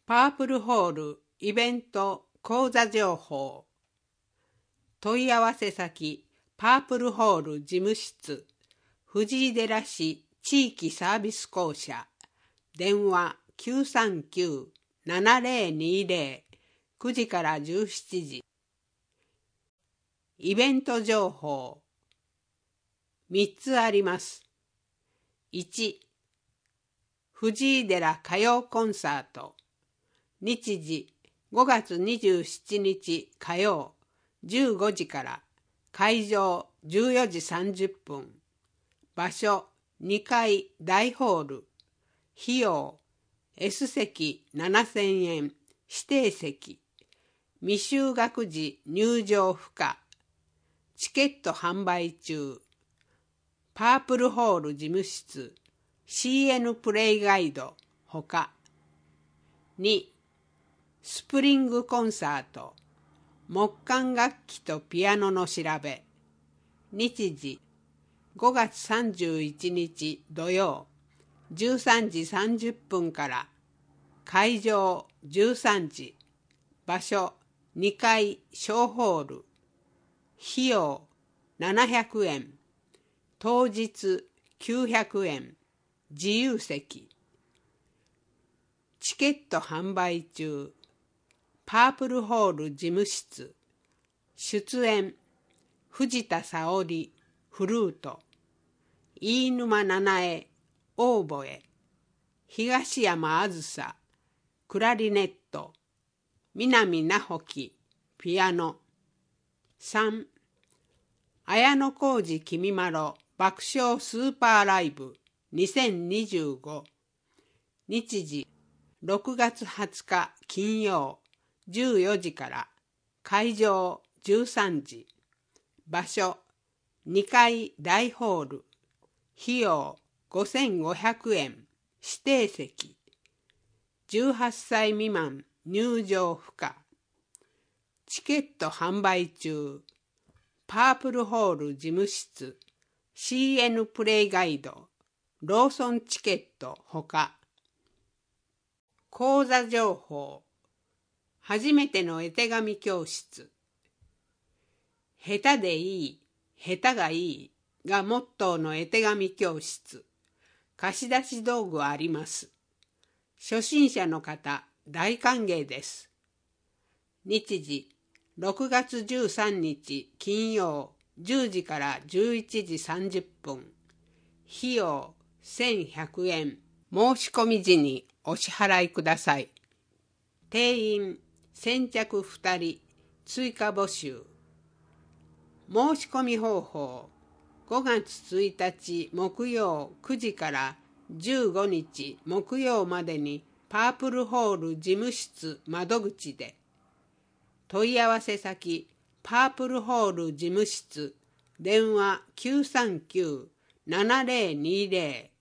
パープルホールイベント講座情報。問い合わせ先パープルホール事務室藤井寺市地域サービス公社電話 939-7020 9時から17時。イベント情報3つあります。1、藤井寺歌謡コンサート。日時5月27日火曜15時から会場14時30分。場所2階大ホール。費用 S 席7000円指定席。未就学児入場不可。チケット販売中。パープルホール事務室 CN プレイガイドほか。2、スプリングコンサート木管楽器とピアノの調べ。日時5月31日土曜13時30分から会場13時。場所2階小ホール。費用700円。当日900円。自由席。チケット販売中。パープルホール事務室。出演藤田沙織フルート。飯沼七重オーボエ。東山あずさクラリネット。南奈穂樹ピアノ。3、綾小路きみまろ爆笑スーパーライブ2025。日時6月20日金曜14時から会場13時。場所2階大ホール。費用5500円指定席。18歳未満入場不可。チケット販売中。パープルホール事務室 CN プレイガイドローソンチケットほか。講座情報。初めての絵手紙教室。下手でいい、下手がいいがモットーの絵手紙教室。貸し出し道具あります。初心者の方大歓迎です。日時6月13日金曜10時から11時30分。費用1100円。申し込み時にお支払いください。定員先着2人追加募集。申し込み方法5月1日木曜9時から15日木曜までにパープルホール事務室窓口で。問い合わせ先パープルホール事務室電話 939-7020